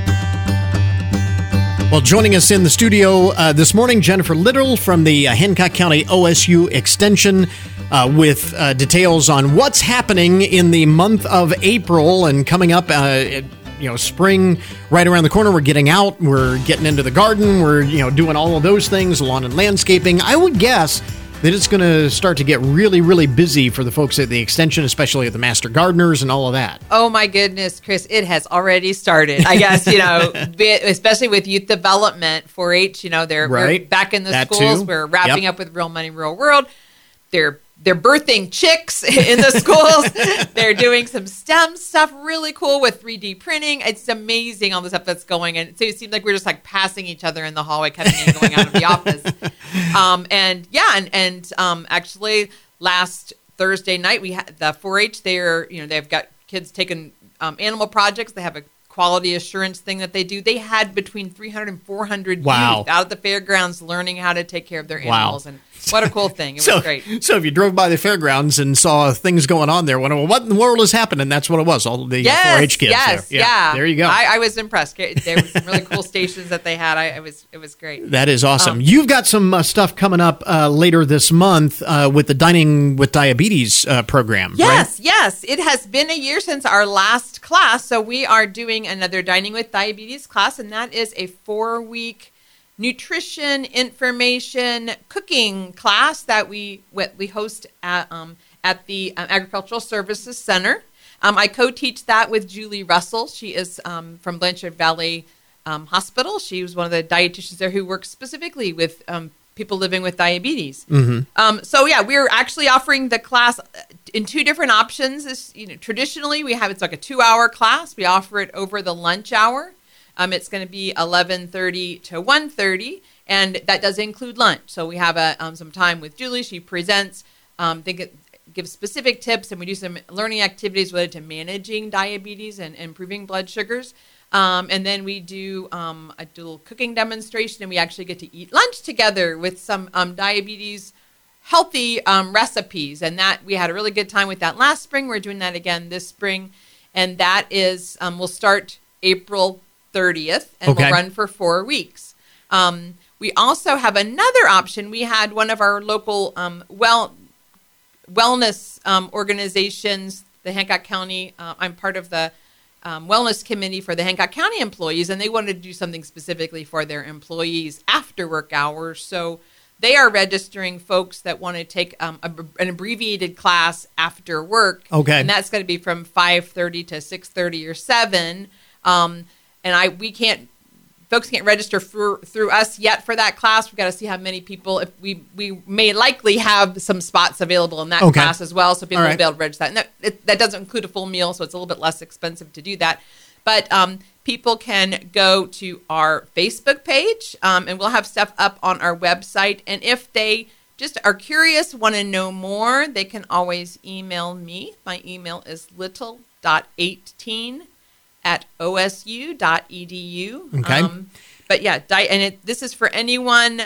Well, joining us in the studio uh, this morning, Jennifer Little from the uh, Hancock County O S U Extension uh, with uh, details on what's happening in the month of April and coming up. Uh, you know, spring right around the corner. We're getting out. We're getting into the garden. We're, you know, doing all of those things, lawn and landscaping. I would guess that it's going to start to get really, really busy for the folks at the Extension, especially at the Master Gardeners and all of that. Oh, my goodness, Chris, it has already started. I guess, you know, especially with youth development, four H, you know, they're right. we're back in the that schools. Too. We're wrapping yep. up with Real Money, Real World. They're They're birthing chicks in the schools. They're doing some STEM stuff really cool with three D printing. It's amazing all the stuff that's going. And so it seems like we're just like passing each other in the hallway, coming in and going out of the office. Um, and yeah, and, and um, actually last Thursday night, we had the four H. They're, you know, they've got kids taking um, animal projects. They have a quality assurance thing that they do. They had between three hundred and four hundred wow. youth out at the fairgrounds learning how to take care of their wow. animals. And what a cool thing. It so, was great. So if you drove by the fairgrounds and saw things going on there, well, what in the world is happening? That's what it was, all the yes, four H kids yes, there. Yeah, yeah. There you go. I, I was impressed. There were some really cool stations that they had. I, it was it was great. That is awesome. Um, You've got some uh, stuff coming up uh, later this month uh, with the Dining with Diabetes uh, program, Yes, right? yes. It has been a year since our last class, so we are doing another Dining with Diabetes class, and that is a four-week nutrition, information, cooking class that we we host at um, at the um, Agricultural Services Center. Um, I co-teach that with Julie Russell. She is um, from Blanchard Valley um, Hospital. She was one of the dietitians there who works specifically with um, people living with diabetes. Mm-hmm. Um, so yeah, we're actually offering the class in two different options. This, you know, traditionally we have it's like a two-hour class. We offer it over the lunch hour. Um, it's going to be eleven thirty to one thirty, and that does include lunch. So we have a, um, some time with Julie. She presents, um, they get, gives specific tips, and we do some learning activities related to managing diabetes and improving blood sugars. Um, and then we do um, a little cooking demonstration, and we actually get to eat lunch together with some um, diabetes healthy um, recipes. And that we had a really good time with that last spring. We're doing that again this spring, and that is um, we'll start April thirtieth, and okay. we'll run for four weeks. Um, we also have another option. We had one of our local um, well wellness um, organizations, the Hancock County. Uh, I'm part of the um, wellness committee for the Hancock County employees, and they wanted to do something specifically for their employees after work hours. So they are registering folks that want to take um, a, an abbreviated class after work. Okay, and that's going to be from five thirty to six thirty or seven. Um, And I we can't folks can't register for, through us yet for that class. We've got to see how many people. If we we may likely have some spots available in that Okay. class as well, so people All right. will be able to register that. And that, it, that doesn't include a full meal, so it's a little bit less expensive to do that. But um, people can go to our Facebook page, um, and we'll have stuff up on our website. And if they just are curious, want to know more, they can always email me. My email is little dot eighteen at o s u dot e d u. Okay. Um, but yeah, di- and it, this is for anyone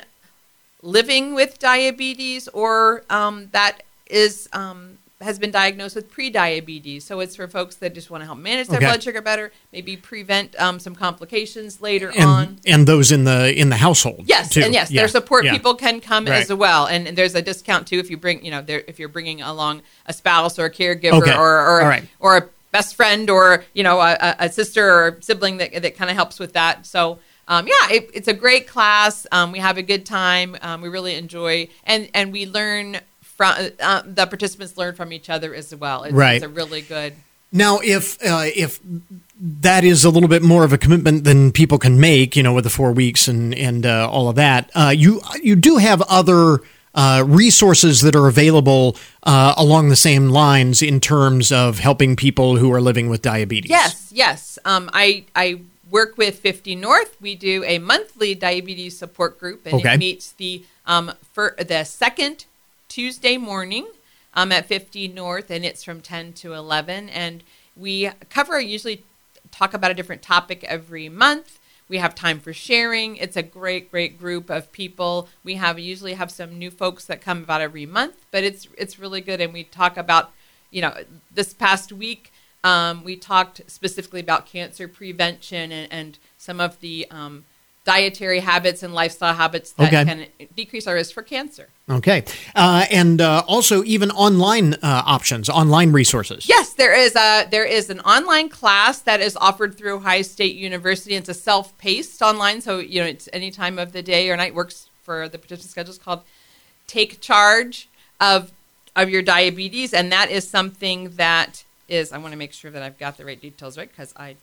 living with diabetes or um, that is um, has been diagnosed with pre-diabetes. So it's for folks that just want to help manage their Okay. blood sugar better, maybe prevent um, some complications later And, on. and those in the in the household. Yes, too. and yes, Yeah. their support Yeah. people can come Right. as well, and, and there's a discount too if you bring, you know, there, if you're bringing along a spouse or a caregiver Okay. or or, All right. or a best friend or you know a, a sister or sibling that that kind of helps with that. So um, yeah, it, it's a great class. Um, we have a good time. Um, we really enjoy, and and we learn from uh, the participants learn from each other as well. It's, Right. it's a really good. Now, if uh, if that is a little bit more of a commitment than people can make, you know, with the four weeks and and uh, all of that, uh, you you do have other uh, resources that are available uh, along the same lines in terms of helping people who are living with diabetes. Yes, yes. Um, I I work with fifty North. We do a monthly diabetes support group, and Okay. it meets the um for the second Tuesday morning um at fifty North, and it's from ten to eleven. And we cover usually talk about a different topic every month. We have time for sharing. It's a great, great group of people. We have usually have some new folks that come about every month, but it's it's really good. And we talk about, you know, this past week um, we talked specifically about cancer prevention and, and some of the um, dietary habits and lifestyle habits that Okay. can decrease our risk for cancer. Okay. Uh, and uh, also even online uh, options, online resources. Yes, there is a there is an online class that is offered through Ohio State University. It's a self-paced online, so you know it's any time of the day or night works for the participant schedule. It's called Take Charge of of Your Diabetes, and that is something that is. I want to make sure that I've got the right details right because I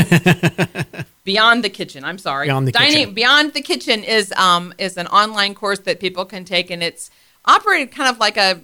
just Beyond the Kitchen. I'm sorry. Beyond the Dining, Kitchen. Beyond the Kitchen is um is an online course that people can take, and it's operated kind of like a.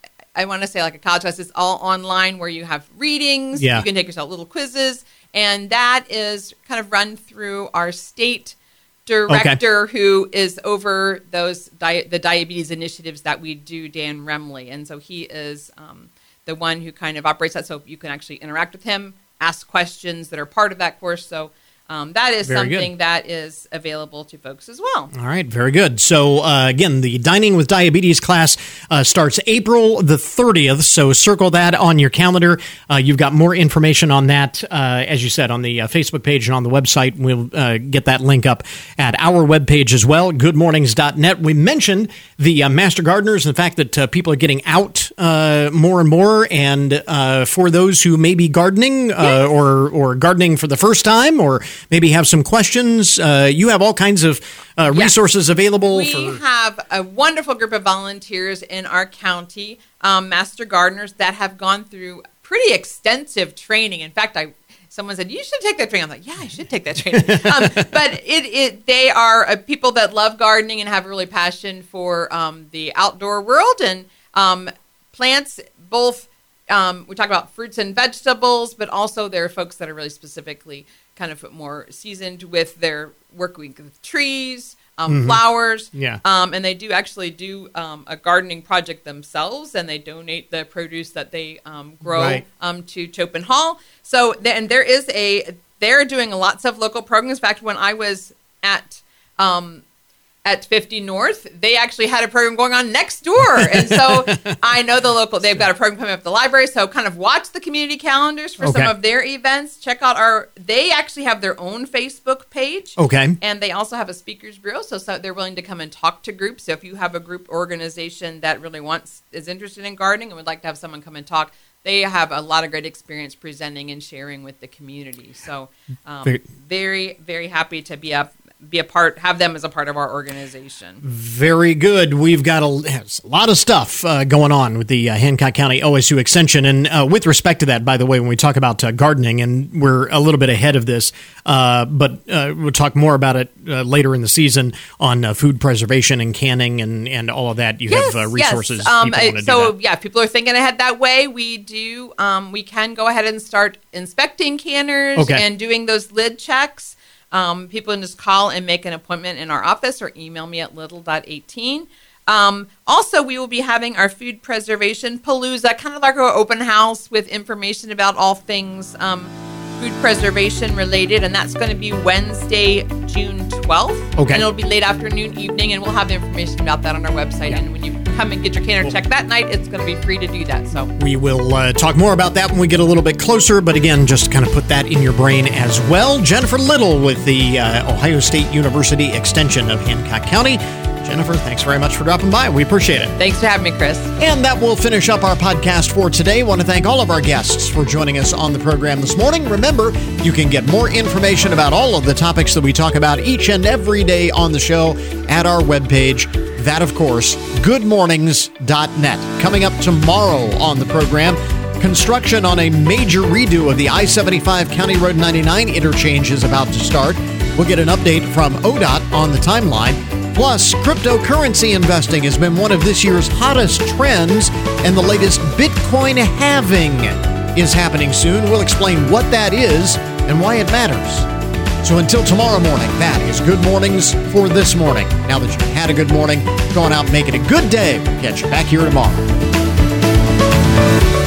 I want to say like a college class. It's all online where you have readings. Yeah. You can take yourself little quizzes, and that is kind of run through our state director who is over those di- the diabetes initiatives that we do, Dan Remley, and so he is um, the one who kind of operates that. So you can actually interact with him, ask questions that are part of that course. So. Um, that is Very something good. that is available to folks as well. All right, very good. So, uh, again, the Dining with Diabetes class uh, starts April the thirtieth, so circle that on your calendar. Uh, you've got more information on that, uh, as you said, on the uh, Facebook page and on the website. We'll uh, get that link up at our webpage as well, good mornings dot net. We mentioned the uh, Master Gardeners and the fact that uh, people are getting out uh, more and more, and uh, for those who may be gardening uh, or, or gardening for the first time or maybe have some questions. Uh, you have all kinds of uh, resources available. We for have a wonderful group of volunteers in our county, um, Master Gardeners, that have gone through pretty extensive training. In fact, I someone said, you should take that training. I'm like, yeah, I should take that training. um, but it, it they are uh, people that love gardening and have a really passion for um, the outdoor world and um, plants, both Um, we talk about fruits and vegetables, but also there are folks that are really specifically kind of more seasoned with their work with trees, um, Mhm. flowers. Yeah. Um, and they do actually do um, a gardening project themselves, and they donate the produce that they um, grow Right. um, to Chopin Hall. So, th- and there is a, they're doing lots of local programs. In fact, when I was at um, at fifty North, they actually had a program going on next door. And so I know the local, they've got a program coming up at the library. So kind of watch the community calendars for some Okay. of their events. Check out our, they actually have their own Facebook page. Okay. And they also have a speakers bureau. So, so they're willing to come and talk to groups. So if you have a group organization that really wants, is interested in gardening and would like to have someone come and talk, they have a lot of great experience presenting and sharing with the community. So um, Very- very, very happy to be up be a part, have them as a part of our organization. Very good. We've got a, a lot of stuff uh, going on with the uh, Hancock County O S U Extension. And uh, with respect to that, by the way, when we talk about uh, gardening, and we're a little bit ahead of this, uh, but uh, we'll talk more about it uh, later in the season on uh, food preservation and canning and, and all of that. You yes, have uh, resources. Yes. Um, people wanna so, do that. yeah, if people are thinking ahead that way, we do. Um, we can go ahead and start inspecting canners Okay. and doing those lid checks. Um, people can just call and make an appointment in our office or email me at little dot eighteen. Um, also, we will be having our food preservation palooza, kind of like our open house with information about all things um, food preservation related, and that's going to be Wednesday, June twelfth. Okay. And it'll be late afternoon, evening, and we'll have information about that on our website. And when you come and get your canner checked that night, it's going to be free to do that. So We will uh, talk more about that when we get a little bit closer, but again, just to kind of put that in your brain as well. Jennifer Little with the uh, Ohio State University Extension of Hancock County. Jennifer, thanks very much for dropping by. We appreciate it. Thanks for having me, Chris. And that will finish up our podcast for today. I want to thank all of our guests for joining us on the program this morning. Remember, you can get more information about all of the topics that we talk about each and every day on the show at our webpage. That, of course, good mornings dot net. Coming up tomorrow on the program, construction on a major redo of the I seventy-five County Road ninety-nine interchange is about to start. We'll get an update from O D O T on the timeline. Plus, cryptocurrency investing has been one of this year's hottest trends, and the latest Bitcoin halving is happening soon. We'll explain what that is and why it matters. So until tomorrow morning, that is Good Mornings for this morning. Now that you've had a good morning, go on out and make it a good day. We'll catch you back here tomorrow.